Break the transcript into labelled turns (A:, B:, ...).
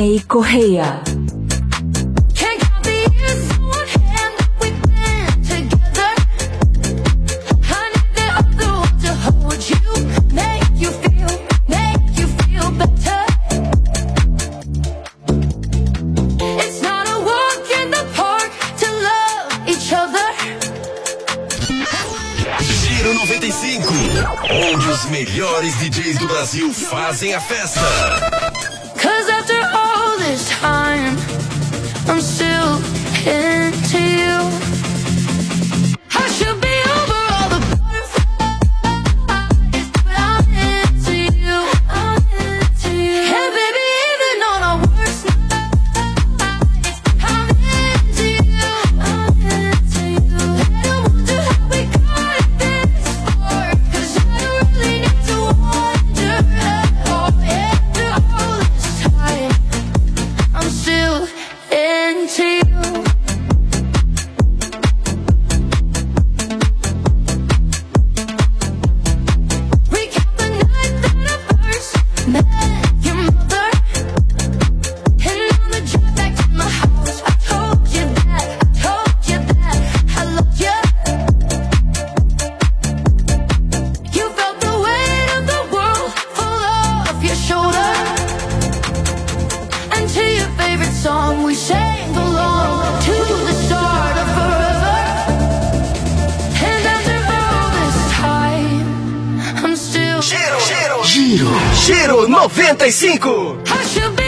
A: Ney Correia.
B: Giro 95, onde os melhores DJs do Brasil fazem a festa.
C: Cause after all this time, I'm still into you. I should be over all the butterflies, but I'm into you. I'm into you. And baby, even on our worst nights, I'm into you. I'm into you. And I wonder how we got this far, cause I don't really need to wonder at all. After all this time, I'm still into you. Recount the night that I first met your mother, and on the drive back to my house, I told you that I loved you. You felt the weight of the world fall off your shoulder, and to your favorite song we sang along to the start of forever. And after all this time, I'm still
B: Giro 95.
C: I should be